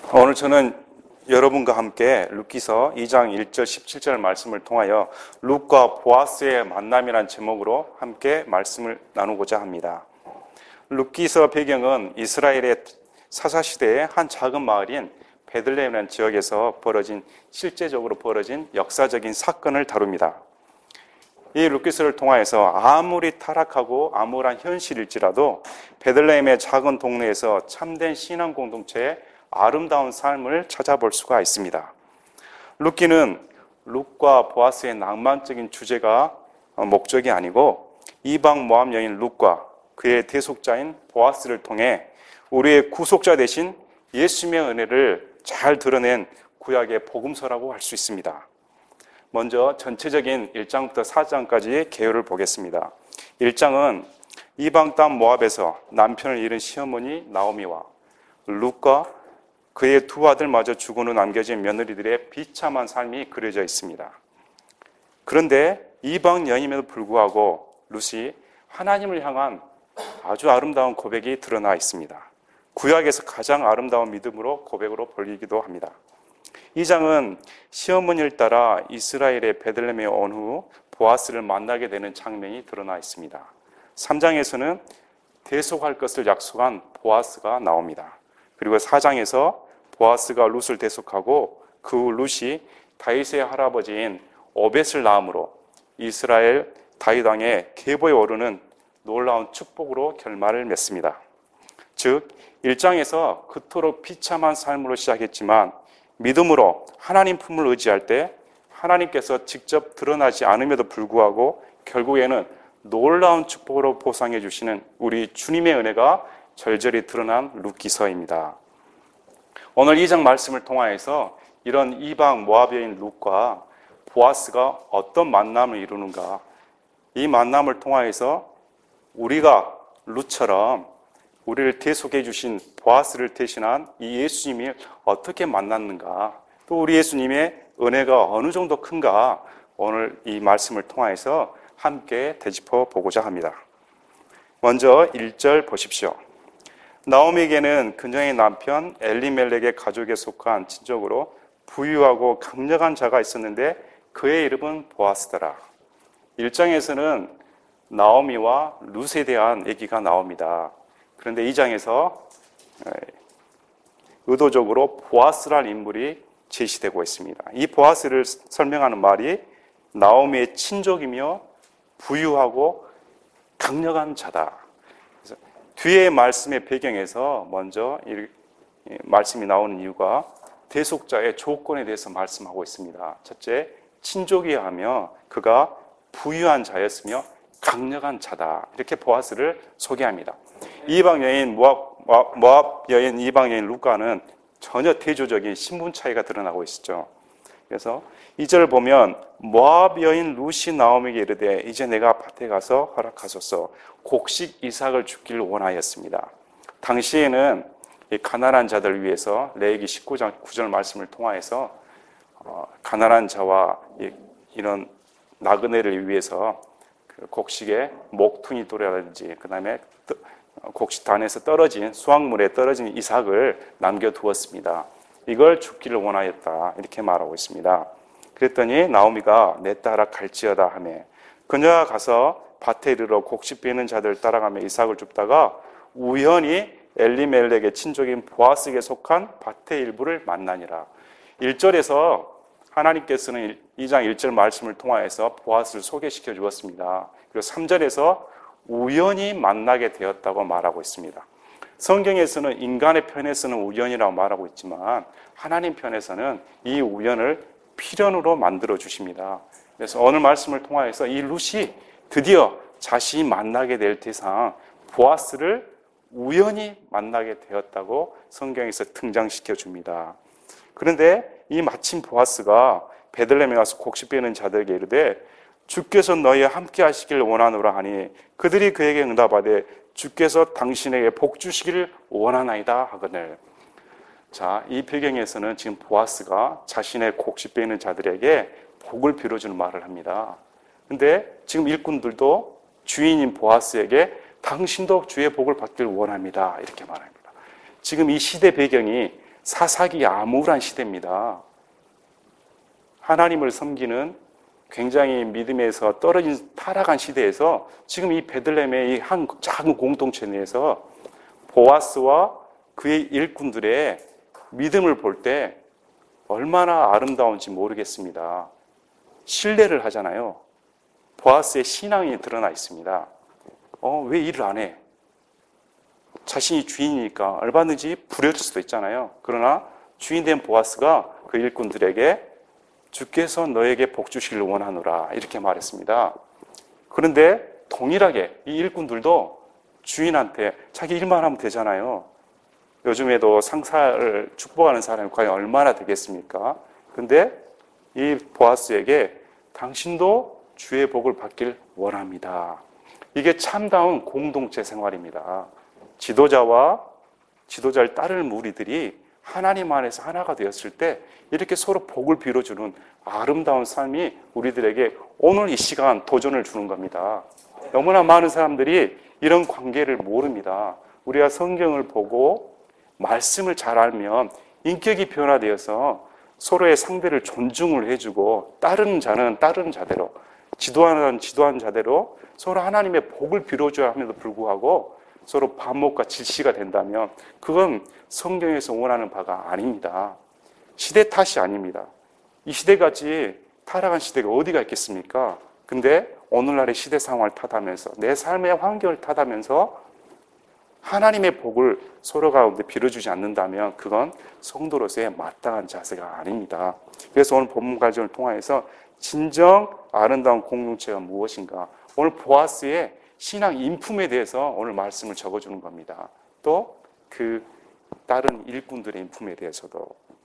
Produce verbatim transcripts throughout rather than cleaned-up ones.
오늘 저는 여러분과 함께 룻기서 이 장 일 절 십칠 절 말씀을 통하여 룻과 보아스의 만남이라는 제목으로 함께 말씀을 나누고자 합니다. 룻기서 배경은 이스라엘의 사사시대의 한 작은 마을인 베들레헴이라는 지역에서 벌어진 실제적으로 벌어진 역사적인 사건을 다룹니다. 이 룻기서를 통하여서 아무리 타락하고 암울한 현실일지라도 베들레헴의 작은 동네에서 참된 신앙 공동체의 아름다운 삶을 찾아볼 수가 있습니다. 룻기는 룻과 보아스의 낭만적인 주제가 목적이 아니고 이방 모압 여인 룻과 그의 대속자인 보아스를 통해 우리의 구속자 되신 예수님의 은혜를 잘 드러낸 구약의 복음서라고 할 수 있습니다. 먼저 전체적인 일 장부터 사 장까지의 개요를 보겠습니다. 일 장은 이방 땅 모압에서 남편을 잃은 시어머니 나오미와 룻과 그의 두 아들마저 죽은 후 남겨진 며느리들의 비참한 삶이 그려져 있습니다. 그런데 이방 여인임에도 불구하고 룻이 하나님을 향한 아주 아름다운 고백이 드러나 있습니다. 구약에서 가장 아름다운 믿음으로 고백으로 불리기도 합니다. 이 장은 시어머니를 따라 이스라엘의 베들레헴에 온 후 보아스를 만나게 되는 장면이 드러나 있습니다. 삼 장에서는 대속할 것을 약속한 보아스가 나옵니다. 그리고 사 장에서 보아스가 룻을 대속하고 그 룻이 다윗의 할아버지인 오벳을 낳음으로 이스라엘 다윗 왕의 계보에 오르는 놀라운 축복으로 결말을 맺습니다. 즉 일 장에서 그토록 비참한 삶으로 시작했지만 믿음으로 하나님 품을 의지할 때 하나님께서 직접 드러나지 않음에도 불구하고 결국에는 놀라운 축복으로 보상해 주시는 우리 주님의 은혜가 절절히 드러난 룻기서입니다. 오늘 이 장 말씀을 통하여서 이런 이방 모압 여인 룻과 보아스가 어떤 만남을 이루는가, 이 만남을 통하여서 우리가 룻처럼 우리를 대속해 주신 보아스를 대신한 이 예수님이 어떻게 만났는가, 또 우리 예수님의 은혜가 어느 정도 큰가 오늘 이 말씀을 통하여서 함께 되짚어 보고자 합니다. 먼저 일 절 보십시오. 나오미에게는 그녀의 남편 엘리멜렉의 가족에 속한 친족으로 부유하고 강력한 자가 있었는데 그의 이름은 보아스더라. 일 장에서는 나오미와 룻에 대한 얘기가 나옵니다. 그런데 이 장에서 의도적으로 보아스라는 인물이 제시되고 있습니다. 이 보아스를 설명하는 말이 나오미의 친족이며 부유하고 강력한 자다. 그래서 뒤에 말씀의 배경에서 먼저 이 말씀이 나오는 이유가 대속자의 조건에 대해서 말씀하고 있습니다. 첫째, 친족이야 하며 그가 부유한 자였으며 강력한 자다. 이렇게 보아스를 소개합니다. 이방 여인 모압, 모압 여인 이방 여인 룻과는 전혀 대조적인 신분 차이가 드러나고 있죠. 그래서 이 절을 보면 모압 여인 룻이 나오미에게 이르되 이제 내가 밭에 가서 허락하소서 곡식 이삭을 주기를 원하였습니다. 당시에는 가난한 자들을 위해서 레위기 십구 장 구 절 말씀을 통하여서 가난한 자와 이런 나그네를 위해서 곡식에 목퉁이 돌이라든지 그 다음에 곡식단에서 떨어진 수확물에 떨어진 이삭을 남겨두었습니다. 이걸 죽기를 원하였다 이렇게 말하고 있습니다. 그랬더니 나오미가 내 따라 갈지어다 하며 그녀가 가서 밭에 이르러 곡식 베는 자들을 따라가며 이삭을 줍다가 우연히 엘리멜렉의 친족인 보아스에게 속한 밭의 일부를 만나니라. 일 절에서 하나님께서는 이 장 일 절 말씀을 통하여서 보아스를 소개시켜 주었습니다. 그리고 삼 절에서 우연히 만나게 되었다고 말하고 있습니다. 성경에서는 인간의 편에서는 우연이라고 말하고 있지만 하나님 편에서는 이 우연을 필연으로 만들어 주십니다. 그래서 오늘 말씀을 통하여서 이 룻이 드디어 자신이 만나게 될 대상 보아스를 우연히 만나게 되었다고 성경에서 등장시켜 줍니다. 그런데 이 마침 보아스가 베들레헴에 가서 곡식 베는 자들에게 이르되 주께서 너희와 함께 하시기를 원하노라 하니 그들이 그에게 응답하되 주께서 당신에게 복 주시기를 원하나이다 하거늘. 자, 이 배경에서는 지금 보아스가 자신의 곡식 베는 자들에게 복을 빌어주는 말을 합니다. 근데 지금 일꾼들도 주인인 보아스에게 당신도 주의 복을 받기를 원합니다 이렇게 말합니다. 지금 이 시대 배경이 사사기 암울한 시대입니다. 하나님을 섬기는 굉장히 믿음에서 떨어진 타락한 시대에서 지금 이 베들레헴의 이 한 작은 공동체 내에서 보아스와 그의 일꾼들의 믿음을 볼 때 얼마나 아름다운지 모르겠습니다. 신뢰를 하잖아요. 보아스의 신앙이 드러나 있습니다. 어, 왜 일을 안 해? 자신이 주인이니까 얼마든지 부려줄 수도 있잖아요. 그러나 주인된 보아스가 그 일꾼들에게 주께서 너에게 복 주시기를 원하노라 이렇게 말했습니다. 그런데 동일하게 이 일꾼들도 주인한테 자기 일만 하면 되잖아요. 요즘에도 상사를 축복하는 사람이 과연 얼마나 되겠습니까? 근데 이 보아스에게 당신도 주의 복을 받길 원합니다. 이게 참다운 공동체 생활입니다. 지도자와 지도자를 따르는 무리들이 하나님 안에서 하나가 되었을 때 이렇게 서로 복을 빌어주는 아름다운 삶이 우리들에게 오늘 이 시간 도전을 주는 겁니다. 너무나 많은 사람들이 이런 관계를 모릅니다. 우리가 성경을 보고 말씀을 잘 알면 인격이 변화되어서 서로의 상대를 존중을 해주고 따르는 자는 따르는 자대로, 지도하는 자는 지도하는 자대로 서로 하나님의 복을 빌어줘야 함에도 불구하고 서로 반목과 질시가 된다면 그건 성경에서 원하는 바가 아닙니다. 시대 탓이 아닙니다. 이 시대같이 타락한 시대가 어디가 있겠습니까? 근데 오늘날의 시대 상황을 탓하면서 내 삶의 환경을 탓하면서 하나님의 복을 서로 가운데 빌어주지 않는다면 그건 성도로서의 마땅한 자세가 아닙니다. 그래서 오늘 본문 과정을 통해서 진정 아름다운 공동체가 무엇인가, 오늘 보아스의 신앙 인품에 대해서 오늘 말씀을 적어주는 겁니다. 또 그 다른 일꾼들의 인품에 대해서도.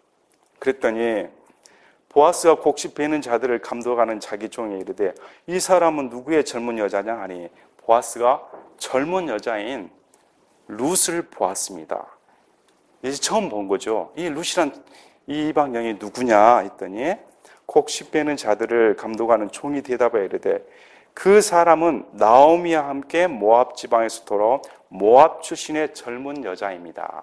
그랬더니 보아스가 곡식 베는 자들을 감독하는 자기 종에 이르되 이 사람은 누구의 젊은 여자냐 하니 보아스가 젊은 여자인 룻을 보았습니다. 이제 처음 본 거죠. 이 룻이란 이 이방 여인이 누구냐 했더니 곡식 베는 자들을 감독하는 종이 대답하여 이르되 그 사람은 나오미와 함께 모압 지방에서 돌아온 모압 출신의 젊은 여자입니다.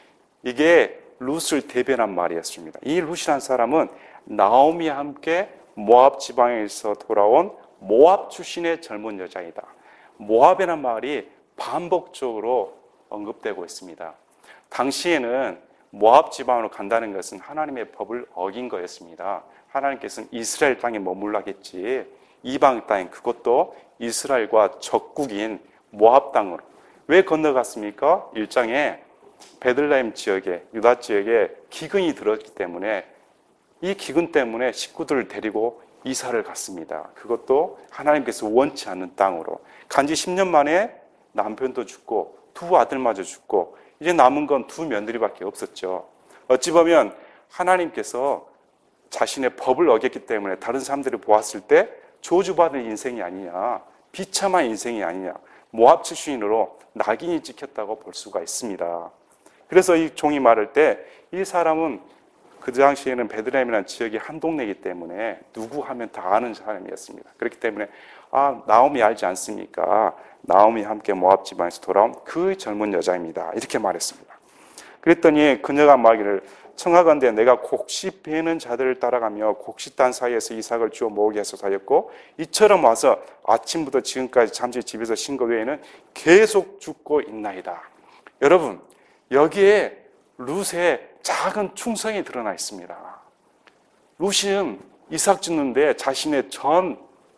이게 룻을 대변한 말이었습니다. 이 룻이라는 사람은 나오미와 함께 모압 지방에서 돌아온 모압 출신의 젊은 여자이다. 모압이라는 말이 반복적으로 언급되고 있습니다. 당시에는 모압 지방으로 간다는 것은 하나님의 법을 어긴 거였습니다. 하나님께서는 이스라엘 땅에 머물라겠지 이방 땅, 그것도 이스라엘과 적국인 모압 땅으로 왜 건너갔습니까? 일 장에 베들레헴 지역에, 유다 지역에 기근이 들었기 때문에 이 기근 때문에 식구들을 데리고 이사를 갔습니다. 그것도 하나님께서 원치 않는 땅으로. 간지 십 년 만에 남편도 죽고 두 아들마저 죽고 이제 남은 건 두 며느리밖에 없었죠. 어찌 보면 하나님께서 자신의 법을 어겼기 때문에 다른 사람들이 보았을 때 저주받은 인생이 아니냐, 비참한 인생이 아니냐, 모압 출신으로 낙인이 찍혔다고 볼 수가 있습니다. 그래서 이 종이 말할 때 이 사람은 그 당시에는 베들레헴이라는 지역이 한 동네이기 때문에 누구 하면 다 아는 사람이었습니다. 그렇기 때문에 아, 나오미 알지 않습니까? 나오미 함께 모압 지방에서 돌아온 그 젊은 여자입니다. 이렇게 말했습니다. 그랬더니 그녀가 말하기를 청하건대 내가 곡식 베는 자들을 따라가며 곡식단 사이에서 이삭을 주워 모으게 해서 사였고 이처럼 와서 아침부터 지금까지 잠시 집에서 쉰 것 외에는 계속 죽고 있나이다. 여러분, 여기에 룻의 작은 충성이 드러나 있습니다. 룻은 이삭 짓는데 자신의 전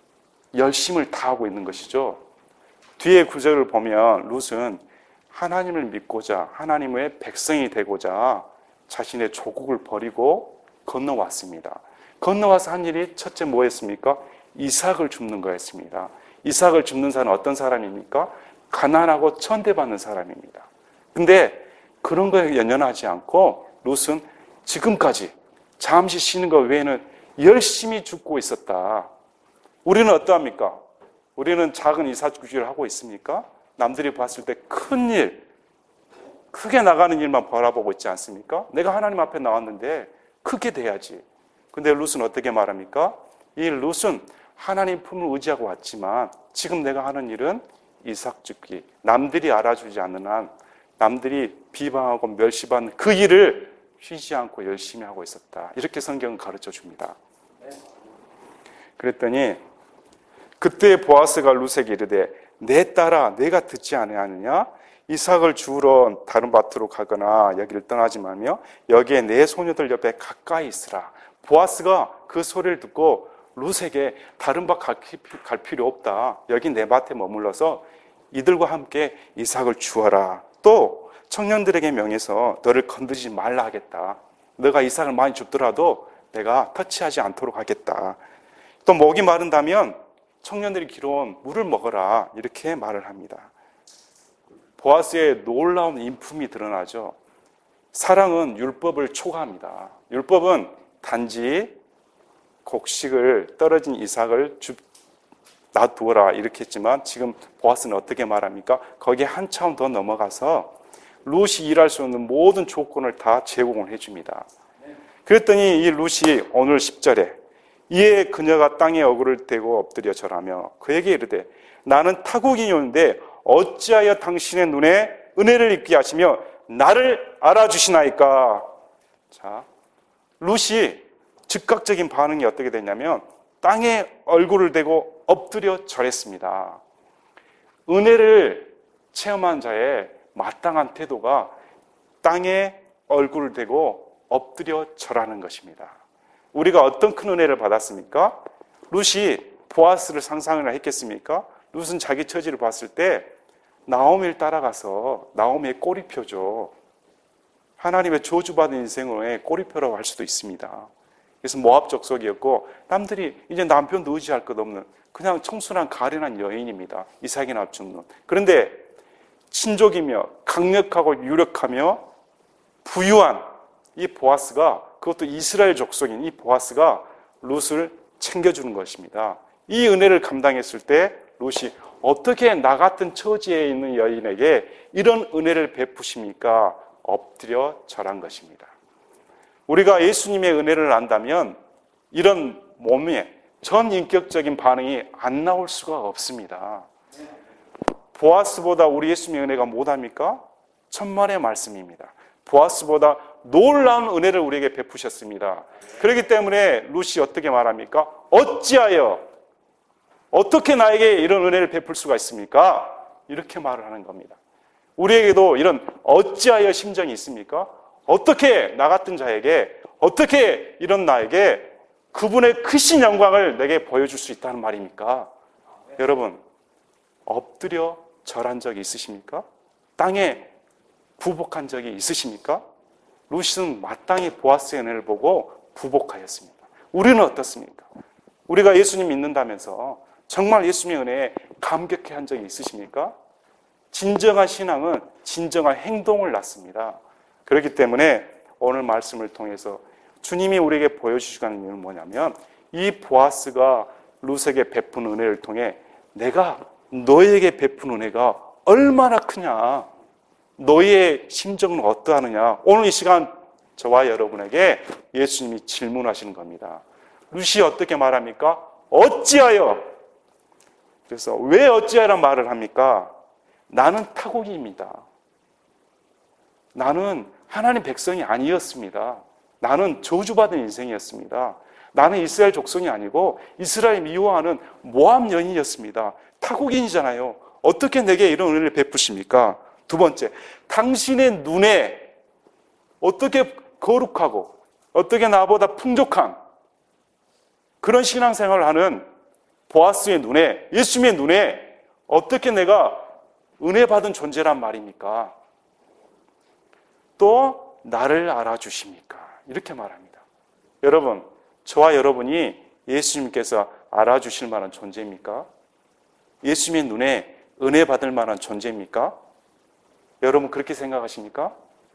열심을 다하고 있는 것이죠. 뒤에 구절을 보면 룻은 하나님을 믿고자 하나님의 백성이 되고자 자신의 조국을 버리고 건너왔습니다. 건너와서 한 일이 첫째 뭐였습니까? 이삭을 줍는 거였습니다. 이삭을 줍는 사람은 어떤 사람입니까? 가난하고 천대받는 사람입니다. 근데 그런 거에 연연하지 않고 룻은 지금까지 잠시 쉬는 것 외에는 열심히 죽고 있었다. 우리는 어떠합니까? 우리는 작은 이삭주기를 하고 있습니까? 남들이 봤을 때 큰 일, 크게 나가는 일만 바라보고 있지 않습니까? 내가 하나님 앞에 나왔는데 크게 돼야지. 근데 룻은 어떻게 말합니까? 이 룻은 하나님 품을 의지하고 왔지만 지금 내가 하는 일은 이삭 줍기. 남들이 알아주지 않는 한, 남들이 비방하고 멸시받는 그 일을 쉬지 않고 열심히 하고 있었다. 이렇게 성경은 가르쳐 줍니다. 그랬더니 그때 보아스가 룻에게 이르되 내 딸아 내가 듣지 아니하느냐? 이삭을 주우러 다른 밭으로 가거나 여기를 떠나지 말며 여기에 내 소녀들 옆에 가까이 있으라. 보아스가 그 소리를 듣고 룻에게 다른 밭 갈 필요 없다. 여기 내 밭에 머물러서 이들과 함께 이삭을 주어라. 또 청년들에게 명해서 너를 건드리지 말라 하겠다. 너가 이삭을 많이 줍더라도 내가 터치하지 않도록 하겠다. 또 목이 마른다면 청년들이 길어온 물을 먹어라. 이렇게 말을 합니다. 보아스의 놀라운 인품이 드러나죠. 사랑은 율법을 초과합니다. 율법은 단지 곡식을 떨어진 이삭을 주, 놔두어라 이렇게 했지만 지금 보아스는 어떻게 말합니까? 거기에 한 차원 더 넘어가서 룻이 일할 수 있는 모든 조건을 다 제공을 해줍니다. 그랬더니 이 룻이 오늘 십 절에 이에 그녀가 땅에 어그를 대고 엎드려 절하며 그에게 이르되 나는 타국인이었는데 어찌하여 당신의 눈에 은혜를 입게 하시며 나를 알아주시나이까. 자, 룻이 즉각적인 반응이 어떻게 됐냐면 땅에 얼굴을 대고 엎드려 절했습니다. 은혜를 체험한 자의 마땅한 태도가 땅에 얼굴을 대고 엎드려 절하는 것입니다. 우리가 어떤 큰 은혜를 받았습니까? 룻이 보아스를 상상을 했겠습니까? 룻은 자기 처지를 봤을 때 나오미를 따라가서 나오미의 꼬리표죠. 하나님의 저주받은 인생의 꼬리표라고 할 수도 있습니다. 그래서 모압 족속이었고 남들이 이제 남편도 의지할 것 없는 그냥 청순한 가련한 여인입니다. 이삭이 낳은. 그런데 친족이며 강력하고 유력하며 부유한 이 보아스가, 그것도 이스라엘 족속인 이 보아스가 룻을 챙겨주는 것입니다. 이 은혜를 감당했을 때 룻이 어떻게 나 같은 처지에 있는 여인에게 이런 은혜를 베푸십니까? 엎드려 절한 것입니다. 우리가 예수님의 은혜를 안다면 이런 몸의 전 인격적인 반응이 안 나올 수가 없습니다. 보아스보다 우리 예수님의 은혜가 못합니까? 천만의 말씀입니다. 보아스보다 놀라운 은혜를 우리에게 베푸셨습니다. 그렇기 때문에 룻이 어떻게 말합니까? 어찌하여 어떻게 나에게 이런 은혜를 베풀 수가 있습니까? 이렇게 말을 하는 겁니다. 우리에게도 이런 어찌하여 심정이 있습니까? 어떻게 나 같은 자에게, 어떻게 이런 나에게 그분의 크신 영광을 내게 보여줄 수 있다는 말입니까? 네. 여러분, 엎드려 절한 적이 있으십니까? 땅에 부복한 적이 있으십니까? 룻은 마땅히 보아스의 은혜를 보고 부복하였습니다. 우리는 어떻습니까? 우리가 예수님 믿는다면서 정말 예수님의 은혜에 감격해 한 적이 있으십니까? 진정한 신앙은 진정한 행동을 낳습니다. 그렇기 때문에 오늘 말씀을 통해서 주님이 우리에게 보여주시는 이유는 뭐냐면 이 보아스가 룻에게 베푼 은혜를 통해 내가 너에게 베푼 은혜가 얼마나 크냐, 너의 심정은 어떠하느냐, 오늘 이 시간 저와 여러분에게 예수님이 질문하시는 겁니다. 룻이 어떻게 말합니까? 어찌하여? 그래서 왜 어찌하여란 말을 합니까? 나는 타국입니다. 나는 하나님 백성이 아니었습니다. 나는 저주받은 인생이었습니다. 나는 이스라엘 족속이 아니고 이스라엘 미워하는 모압 여인이었습니다. 타국인이잖아요. 어떻게 내게 이런 은혜를 베푸십니까? 두 번째, 당신의 눈에 어떻게 거룩하고 어떻게 나보다 풍족한 그런 신앙생활을 하는 보아스의 눈에, 예수님의 눈에 어떻게 내가 은혜 받은 존재란 말입니까? 또 나를 알아주십니까? 이렇게 말합니다. 여러분, 저와 여러분이 예수님께서 알아주실 만한 존재입니까? 예수님의 눈에 은혜 받을 만한 존재입니까? 여러분 그렇게 생각하십니까?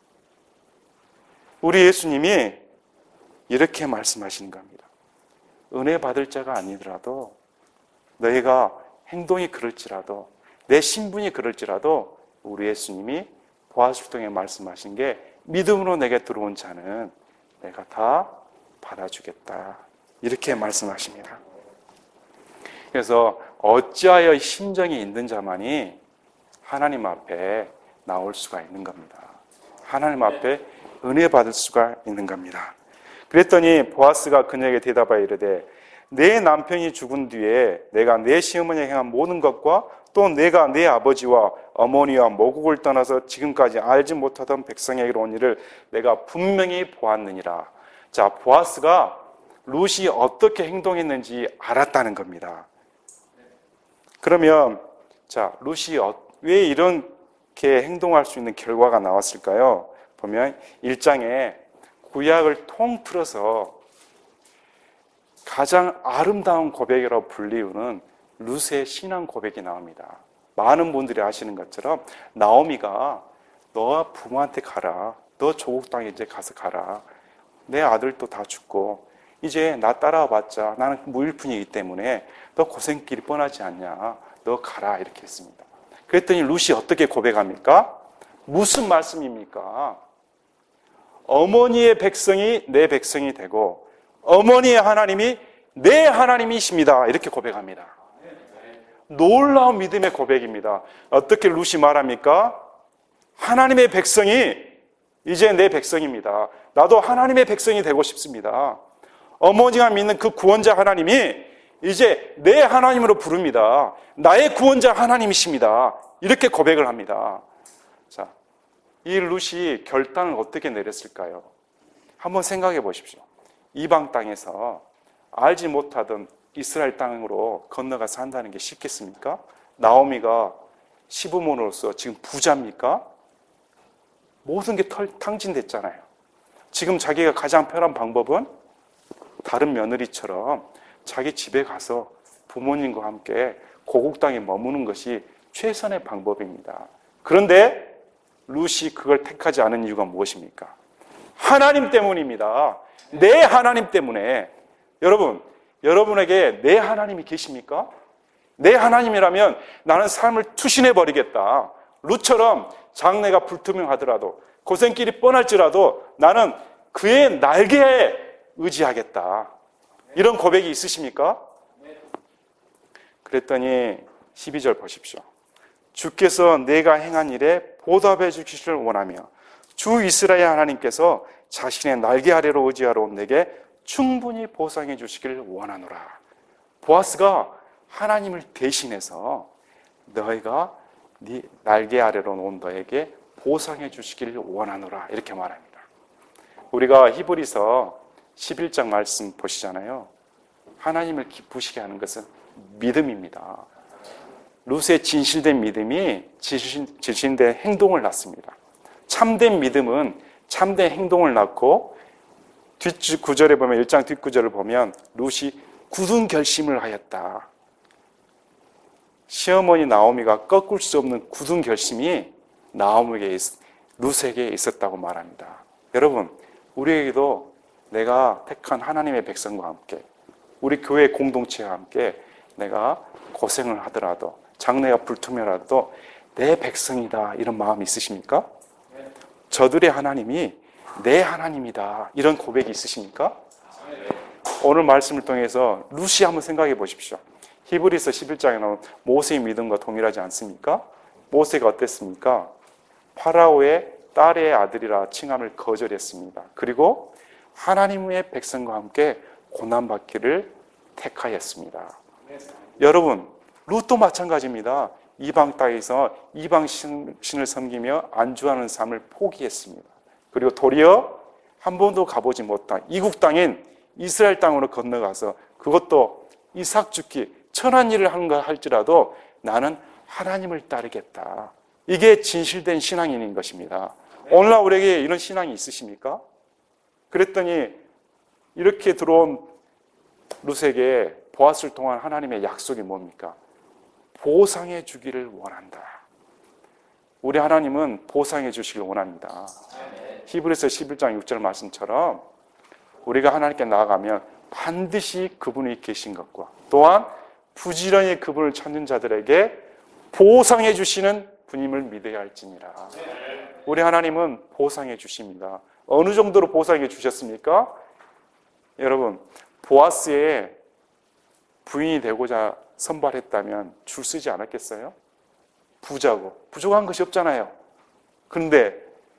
우리 예수님이 이렇게 말씀하시는 겁니다. 은혜 받을 자가 아니더라도 너희가 행동이 그럴지라도 내 신분이 그럴지라도 우리 예수님이 보아스를 통해 말씀하신 게 믿음으로 내게 들어온 자는 내가 다 받아주겠다. 이렇게 말씀하십니다. 그래서 어찌하여 심정이 있는 자만이 하나님 앞에 나올 수가 있는 겁니다. 하나님 앞에 은혜 받을 수가 있는 겁니다. 그랬더니 보아스가 그녀에게 대답하여 이르되 내 남편이 죽은 뒤에 내가 내 시어머니에 행한 모든 것과 또 내가 내 아버지와 어머니와 모국을 떠나서 지금까지 알지 못하던 백성에게로 온 일을 내가 분명히 보았느니라. 자, 보아스가 룻이 어떻게 행동했는지 알았다는 겁니다. 그러면 자, 룻이 왜 이렇게 행동할 수 있는 결과가 나왔을까요? 보면 일 장에 구약을 통틀어서 가장 아름다운 고백이라고 불리우는 룻의 신앙 고백이 나옵니다. 많은 분들이 아시는 것처럼 나오미가 너 부모한테 가라. 너 조국 땅에 이제 가서 가라. 내 아들도 다 죽고 이제 나 따라와봤자 나는 무일푼이기 때문에 너 고생길이 뻔하지 않냐. 너 가라 이렇게 했습니다. 그랬더니 룻이 어떻게 고백합니까? 무슨 말씀입니까? 어머니의 백성이 내 백성이 되고 어머니의 하나님이 내 하나님이십니다. 이렇게 고백합니다. 놀라운 믿음의 고백입니다. 어떻게 룻이 말합니까? 하나님의 백성이 이제 내 백성입니다. 나도 하나님의 백성이 되고 싶습니다. 어머니가 믿는 그 구원자 하나님이 이제 내 하나님으로 부릅니다. 나의 구원자 하나님이십니다. 이렇게 고백을 합니다. 자, 이 룻이 결단을 어떻게 내렸을까요? 한번 생각해 보십시오. 이방 땅에서 알지 못하던 이스라엘 땅으로 건너가 산다는 게 쉽겠습니까? 나오미가 시부모로서 지금 부자입니까? 모든 게 탕진됐잖아요. 지금 자기가 가장 편한 방법은 다른 며느리처럼 자기 집에 가서 부모님과 함께 고국 땅에 머무는 것이 최선의 방법입니다. 그런데 룻이 그걸 택하지 않은 이유가 무엇입니까? 하나님 때문입니다. 내 하나님 때문에. 여러분, 여러분에게 내 하나님이 계십니까? 내 하나님이라면 나는 삶을 투신해 버리겠다. 룻처럼 장래가 불투명하더라도 고생길이 뻔할지라도 나는 그의 날개에 의지하겠다. 이런 고백이 있으십니까? 그랬더니 십이 절 보십시오. 주께서 내가 행한 일에 보답해 주시기를 원하며 주 이스라엘 하나님께서 자신의 날개 아래로 의지하러 온 내게 충분히 보상해 주시기를 원하노라. 보아스가 하나님을 대신해서 너희가 네 날개 아래로 온 너에게 보상해 주시기를 원하노라 이렇게 말합니다. 우리가 히브리서 십일 장 말씀 보시잖아요. 하나님을 기쁘시게 하는 것은 믿음입니다. 룻의 진실된 믿음이 진실된 행동을 낳습니다. 참된 믿음은 참된 행동을 낳고 뒷구절에 보면 일 장 뒷구절을 보면 룻이 굳은 결심을 하였다. 시어머니 나오미가 꺾을 수 없는 굳은 결심이 나오미에게 룻에게 있었다고 말합니다. 여러분, 우리에게도 내가 택한 하나님의 백성과 함께 우리 교회 공동체와 함께 내가 고생을 하더라도 장래가 불투명하더라도 내 백성이다 이런 마음이 있으십니까? 저들의 하나님이 내 하나님이다 이런 고백이 있으십니까? 오늘 말씀을 통해서 룻이 한번 생각해 보십시오. 히브리서 십일 장에 나온 모세의 믿음과 동일하지 않습니까? 모세가 어땠습니까? 파라오의 딸의 아들이라 칭함을 거절했습니다. 그리고 하나님의 백성과 함께 고난받기를 택하였습니다. 여러분, 룻도 마찬가지입니다. 이방 땅에서 이방 신을 섬기며 안주하는 삶을 포기했습니다. 그리고 도리어 한 번도 가보지 못한 이국 땅인 이스라엘 땅으로 건너가서 그것도 이삭 죽기 천한 일을 하는가 할지라도 나는 하나님을 따르겠다. 이게 진실된 신앙인인 것입니다. 오늘날 우리에게 이런 신앙이 있으십니까? 그랬더니 이렇게 들어온 룻에게 보아스를 통한 하나님의 약속이 뭡니까? 보상해 주기를 원한다. 우리 하나님은 보상해 주시길 원합니다. 히브리서 십일 장 육 절 말씀처럼 우리가 하나님께 나아가면 반드시 그분이 계신 것과 또한 부지런히 그분을 찾는 자들에게 보상해 주시는 분임을 믿어야 할지니라. 우리 하나님은 보상해 주십니다. 어느 정도로 보상해 주셨습니까? 여러분, 보아스의 부인이 되고자 선발했다면 줄 서지 않았겠어요? 부자고 부족한 것이 없잖아요. 그런데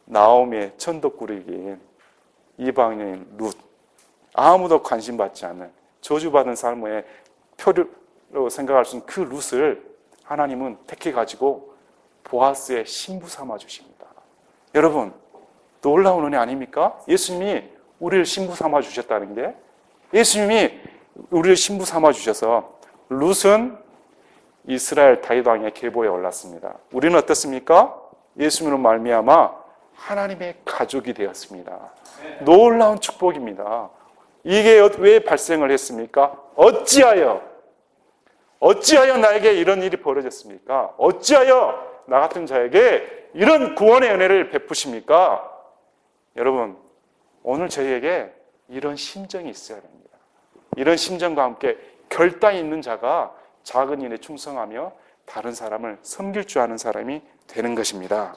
나오미의 천덕꾸러기인 이방인인 룻, 아무도 관심 받지 않는 저주받은 삶의 표류로 생각할 수 있는 그 룻을 하나님은 택해가지고 보아스의 신부 삼아 주십니다. 여러분, 놀라운 은혜 아닙니까? 예수님이 우리를 신부 삼아 주셨다는 게, 예수님이 우리를 신부 삼아 주셔서 룻은 이스라엘 다윗 왕의 계보에 올랐습니다. 우리는 어떻습니까? 예수님으로 말미암아 하나님의 가족이 되었습니다. 놀라운 축복입니다. 이게 왜 발생을 했습니까? 어찌하여 어찌하여 나에게 이런 일이 벌어졌습니까? 어찌하여 나 같은 자에게 이런 구원의 은혜를 베푸십니까? 여러분, 오늘 저희에게 이런 심정이 있어야 됩니다. 이런 심정과 함께 결단 있는 자가 작은 일에 충성하며 다른 사람을 섬길 줄 아는 사람이 되는 것입니다.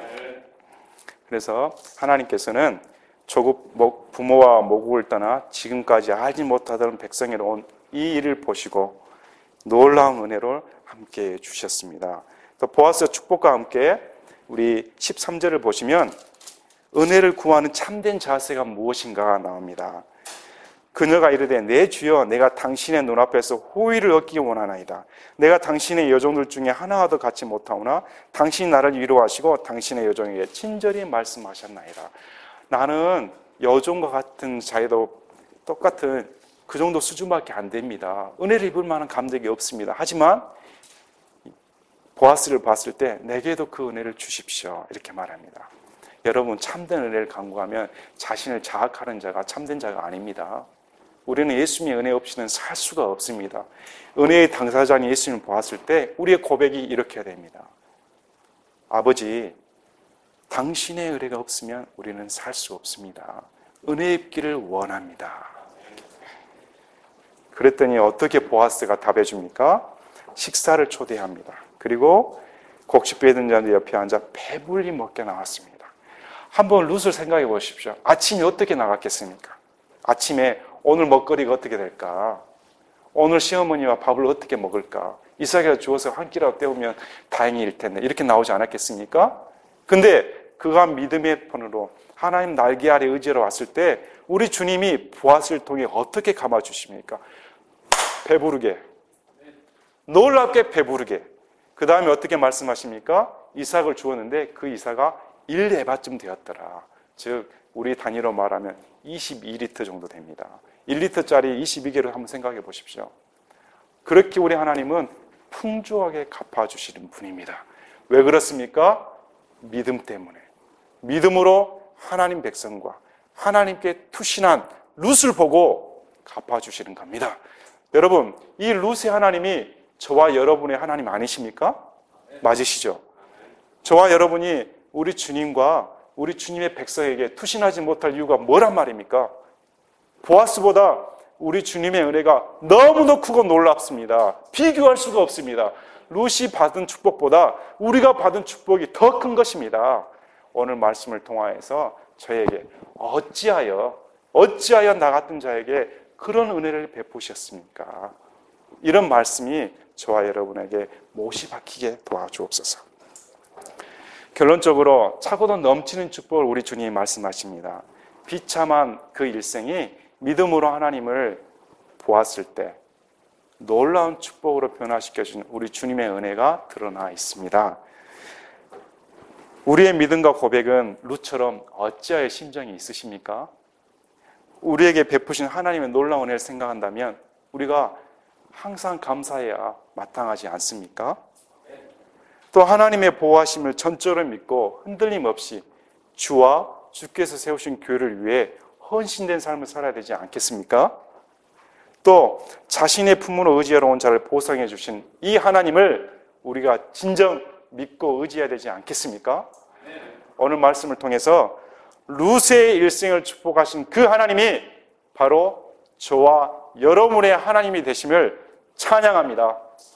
그래서 하나님께서는 조국 부모와 모국을 떠나 지금까지 알지 못하던 백성에로 온 이 일을 보시고 놀라운 은혜를 함께 주셨습니다. 또 보아스의 축복과 함께 우리 십삼 절을 보시면 은혜를 구하는 참된 자세가 무엇인가 나옵니다. 그녀가 이르되 내 주여 내가 당신의 눈앞에서 호의를 얻기 원하나이다. 내가 당신의 여종들 중에 하나와도 같이 못하오나 당신이 나를 위로하시고 당신의 여종에게 친절히 말씀하셨나이다. 나는 여종과 같은 자에도 똑같은 그 정도 수준밖에 안 됩니다. 은혜를 입을 만한 감격이 없습니다. 하지만 보아스를 봤을 때 내게도 그 은혜를 주십시오. 이렇게 말합니다. 여러분, 참된 은혜를 간구하면 자신을 자학하는 자가 참된 자가 아닙니다. 우리는 예수님의 은혜 없이는 살 수가 없습니다. 은혜의 당사자인 예수님을 보았을 때 우리의 고백이 이렇게 됩니다. 아버지, 당신의 은혜가 없으면 우리는 살 수 없습니다. 은혜 입기를 원합니다. 그랬더니 어떻게 보아스가 답해 줍니까? 식사를 초대합니다. 그리고 곡식 빼든 자들 옆에 앉아 배불리 먹게 나왔습니다. 한번 룻을 생각해 보십시오. 아침이 어떻게 나갔겠습니까? 아침에 오늘 먹거리가 어떻게 될까? 오늘 시어머니와 밥을 어떻게 먹을까? 이삭이가 주어서 한 끼라도 때우면 다행일 텐데 이렇게 나오지 않았겠습니까? 근데 그가 믿음의 편으로 하나님 날개 아래 의지로 왔을 때 우리 주님이 보아스를 통해 어떻게 감아주십니까? 배부르게, 놀랍게 배부르게. 그 다음에 어떻게 말씀하십니까? 이삭을 주었는데 그 이삭아 일 에바쯤 되었더라. 즉 우리 단위로 말하면 이십이 리터 정도 됩니다. 일 리터짜리 이십이 개를 한번 생각해 보십시오. 그렇게 우리 하나님은 풍조하게 갚아주시는 분입니다. 왜 그렇습니까? 믿음 때문에. 믿음으로 하나님 백성과 하나님께 투신한 룻을 보고 갚아주시는 겁니다. 여러분, 이 룻의 하나님이 저와 여러분의 하나님 아니십니까? 맞으시죠? 저와 여러분이 우리 주님과 우리 주님의 백성에게 투신하지 못할 이유가 뭐란 말입니까? 보아스보다 우리 주님의 은혜가 너무도 크고 놀랍습니다. 비교할 수가 없습니다. 룻이 받은 축복보다 우리가 받은 축복이 더 큰 것입니다. 오늘 말씀을 통하여서 저에게 어찌하여 어찌하여 나 같은 자에게 그런 은혜를 베푸셨습니까? 이런 말씀이 저와 여러분에게 못이 박히게 도와주옵소서. 결론적으로 차고도 넘치는 축복을 우리 주님이 말씀하십니다. 비참한 그 일생이 믿음으로 하나님을 보았을 때 놀라운 축복으로 변화시켜준 우리 주님의 은혜가 드러나 있습니다. 우리의 믿음과 고백은 룻처럼 어찌하여 심정이 있으십니까? 우리에게 베푸신 하나님의 놀라운 은혜를 생각한다면 우리가 항상 감사해야 마땅하지 않습니까? 또 하나님의 보호하심을 전적으로 믿고 흔들림 없이 주와 주께서 세우신 교회를 위해 헌신된 삶을 살아야 되지 않겠습니까? 또 자신의 품으로 의지하러 온 자를 보상해 주신 이 하나님을 우리가 진정 믿고 의지해야 되지 않겠습니까? 오늘 말씀을 통해서 룻의 일생을 축복하신 그 하나님이 바로 저와 여러분의 하나님이 되심을 찬양합니다.